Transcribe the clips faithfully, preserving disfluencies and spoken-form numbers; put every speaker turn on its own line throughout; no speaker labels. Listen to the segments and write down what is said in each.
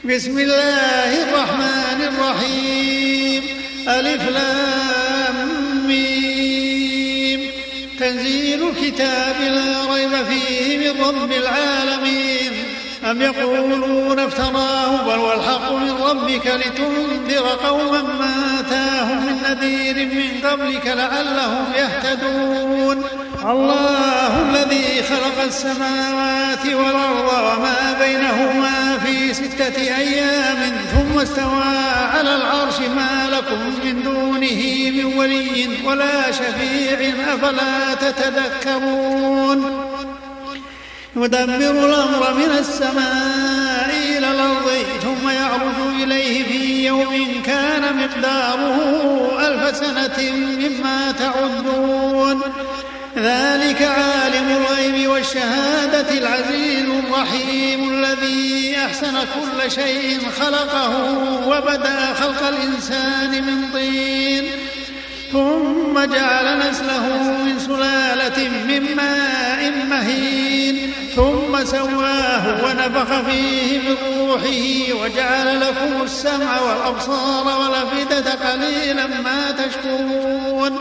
بسم الله الرحمن الرحيم. ألف لام ميم. تنزيل الكتاب لا ريب فيه من رب العالمين. أم يقولون افتراه بل والحق من ربك لتنذر قوما ما آتاهم من نذير من قبلك لعلهم يهتدون. الله الذي خلق السماوات والأرض وما بينهما في ستة أيام ثم استوى على العرش ما لكم من دونه من ولي ولا شفيع أفلا تتذكرون. يدبر الأمر من السماء إلى الأرض ثم يعرج إليه في يوم كان مقداره ألف سنة مما تعدون. ذلك عالم الغيب والشهادة العزيز الرحيم الذي أحسن كل شيء خلقه وبدأ خلق الإنسان من طين ثم جعل نسله من سلالة من ماء مهين ثم سواه ونفخ فيه من روحه وجعل لكم السمع والأبصار والأفئدة قليلا ما تشكرون.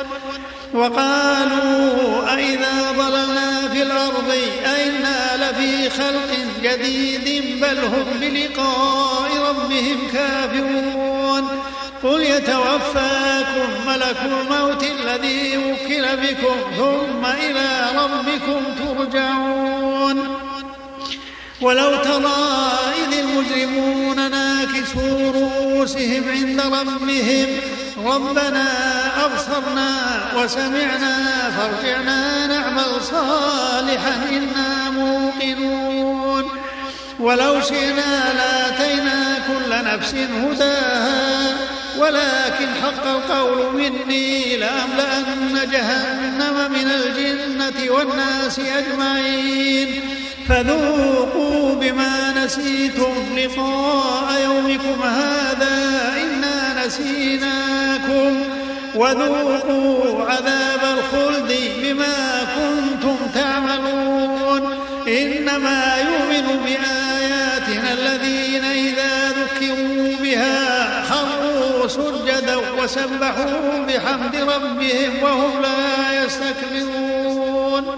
وقالوا أئذا ضللنا في الأرض أئنا لفي خلق جديد بل هم بلقاء ربهم كافرون. قل يتوفاكم ملك الموت الذي وكل بكم ثم إلى ربكم ترجعون. ولو ترى إذ المجرمون ناكسوا رؤوسهم عند ربهم ربنا أبصرنا وسمعنا فارجعنا نعمل صالحا إنا موقنون. ولو شئنا لآتينا كل نفس هداها ولكن حق القول مني لأملأن جهنم من الجنة والناس أجمعين. فذوقوا بما نسيتم لقاء يومكم هذا إنا نسيناكم وذوقوا عذاب الخلد بما كنتم تعملون. إنما يؤمن بآياتنا الذين إذا ذكروا بها خروا سجدا وسبحوا بحمد ربهم وهم لا يستكبرون.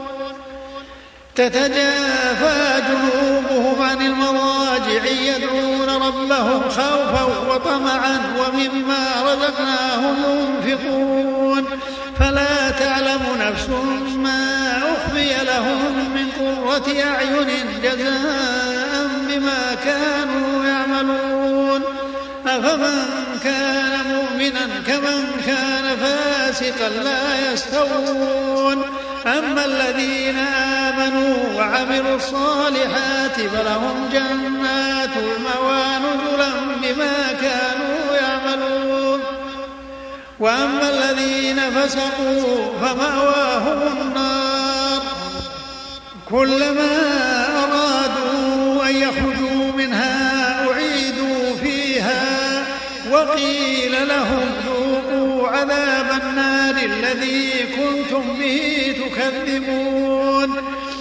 تتجافى جنوبهم عن المضاجع يدعون ربهم خوفا وطمعا ومما رزقناهم ينفقون. فلا تعلم نفس ما أخفي لهم من قرة أعين جزاء بما كانوا يعملون. أفمن كان مؤمنا كمن كان فاسقا لا يستوون. أما الذين آمنوا وعملوا الصالحات فلهم جنات المأوى نزلا بما كانوا يعملون. وأما الذين فسقوا فمأواهم النار كلما أرادوا أن يخرجوا منها أعيدوا فيها وقيل لهم ذوقوا عذاب النار الذي كنتم به تكذبون.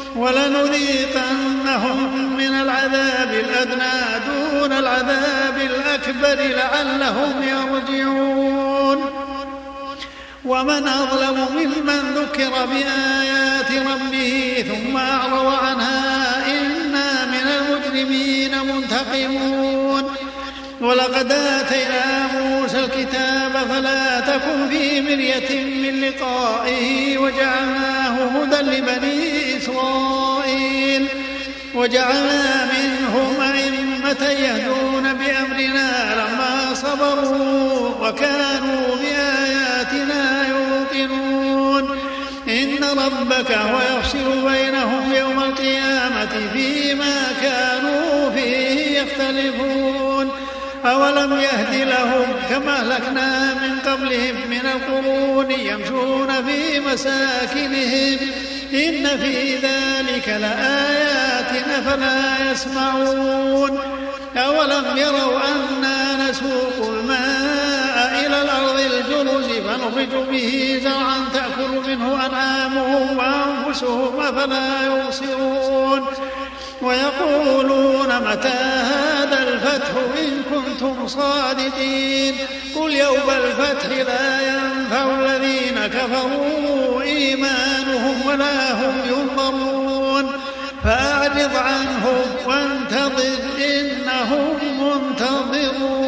ولنذيقنهم من العذاب الأدنى دون العذاب الأكبر لعلهم يرجعون. ومن أظلم ممن ذكر بآيات ربه ثم أعرض عنها إنا من المجرمين منتقمون. ولقد آتينا موسى الكتاب فلا تكن في مرية من لقائه وجعلناه هدى لبني إسرائيل وجعلنا منهم أئمة يهدون بأمرنا لما صبروا وكانوا بآياتنا يوقنون. إن ربك هو يفصل بينهم يوم القيامة فيما كانوا فيه يختلفون. أولم يهد لهم كما أهلكنا من قبلهم من القرون يمشون في مساكنهم إن في ذلك لآيات أفلا يسمعون. أولم يروا أنا نسوق الماء إلى الأرض الجرز فنخرج به زرعا تأكل منه أنعامهم وأنفسهم أفلا يبصرون. ويقولون متى هذا الفتح إن كنتم صادقين قل يوم الفتح لا ينفع الذين كفروا إيمانهم ولا هم ينظرون فأعرض عنهم وانتظر إنهم منتظرون.